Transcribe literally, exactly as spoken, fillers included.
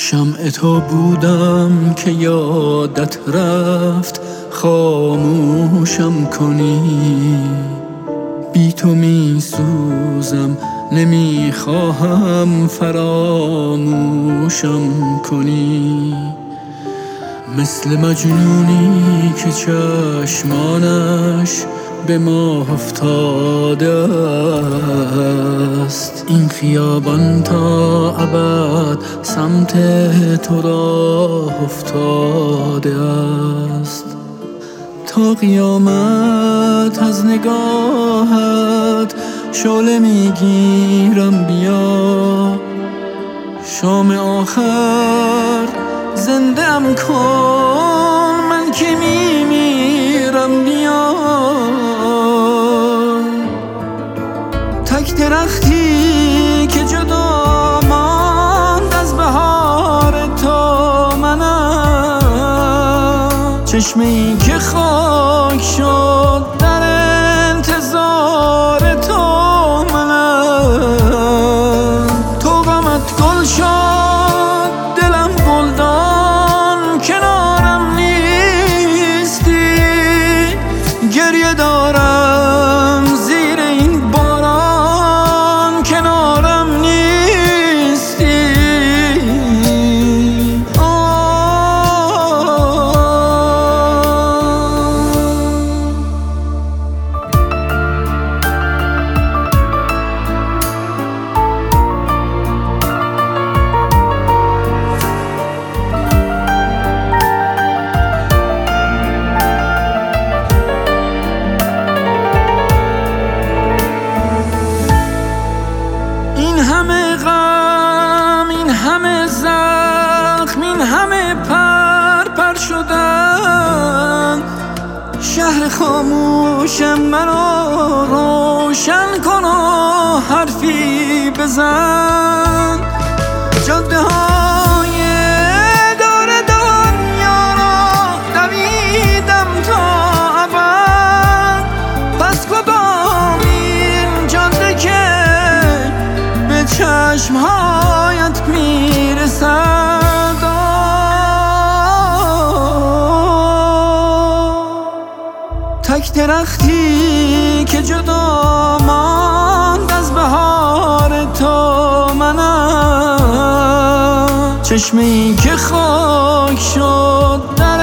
شمع تو بودم که یادت رفت خاموشم کنی. بی تو می سوزم نمی خواهم فراموشم کنی. مثل مجنونی که چشمانش به ما افتاده است، این خیابان تا ابد سمت تو راه افتاده است. تا قیامت از نگاهت شعله میگیرم، بیا شام آخر زنده ام کن، من که میمیرم بیا. تک درختی که جدا ماند از بهار تو منم، چشمه ای که خاک شد در انتظار تو منم. تو غمت گل شد دلم گلدان، کنارم نیستی گریه دارم زیر این باران، کنارم نیستی. این همه غم، این همه زخم، این همه پر پر شدن، شهر خاموشم منو روشن کن و حرفی بزن. جاده های دور دنیا را دویدم تا ابد، پس کدام این جاده که به چشمهایت میرسد؟ تک درختی که جدا ماند از بهار تو منم، چشمه ای که خاک شد در